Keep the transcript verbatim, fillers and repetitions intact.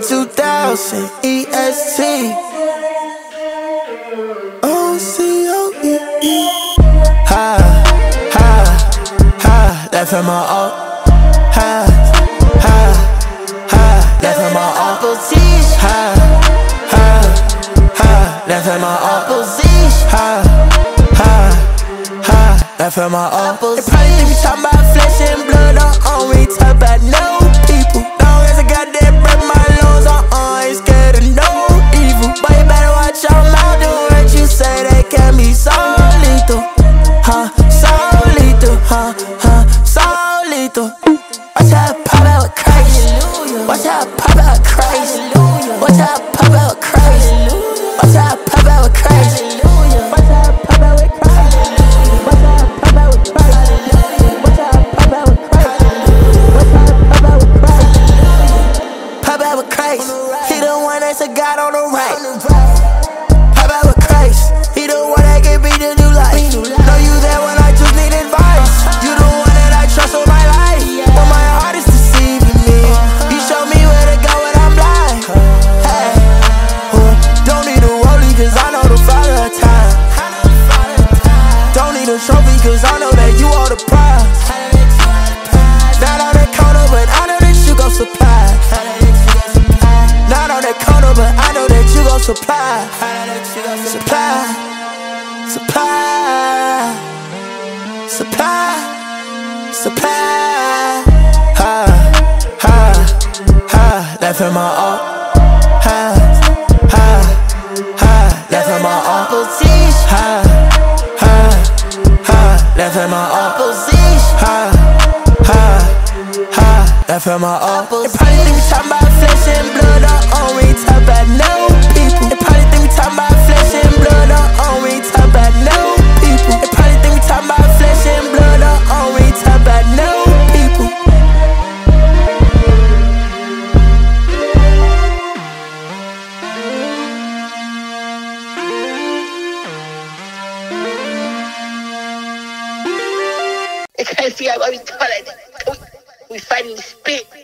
two thousand E S T O C O E E. Ha, ha, ha, left in my up. Ha, ha, ha, left in my opposition. Ha, ha, ha, left in my opposition. Ha, ha, ha, left in my opposition. They probably think we talking about flesh and blood, uh-uh, we ain't talking about no people. Long as I got that breath, my lungs, uh-uh, ain't scared of no evil. But you better watch your mouth, the words you say, they can be so lethal. Huh, so lethal, huh, huh, so lethal. Watch how I pop out crazy. Watch how I pop out crazy. Watch how I pop out crazy. Watch how I pop out crazy. Watch how I pop out crazy. Watch how I pop out crazy. Watch how I pop out crazy. Watch how I pop out crazy. Pop out crazy. He the one that's a god on the right. Pop out crazy. He the one that gave me the new life. Know you there when I just need advice. You the one that I trust with my life. But my heart is deceiving me. You show me where to go when I'm blind. Hey, uh, don't need a rollie cause I know the father of time. Don't need a trophy cause I know that you are the prize. Not on that corner but I know that you gon' supply. Not on that corner but I know that you gon' supply. Supply, supply, supply, supply. Ha, ha, ha, left in my up. Ha, ha, ha, left in my opposition. Ha, ha, ha, left in my opposition. Ha, ha, ha, left in my opposition. They probably think we talking about flesh and blood, uh-uh, we ain't talking about no people. They probably think we talking about flesh and blood, uh-uh, we ain't talking about no people. They probably think we talking about flesh and blood, uh-uh, we ain't talking about no people. They can't figure out why we call it. We, we fighting the spit.